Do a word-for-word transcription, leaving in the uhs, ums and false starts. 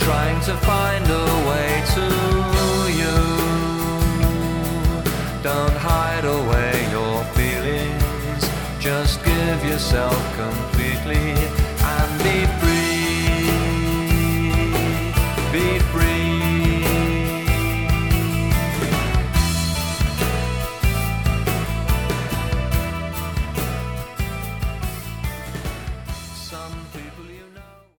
trying to find a way to you. Don't hide away your feelings, just give yourself complete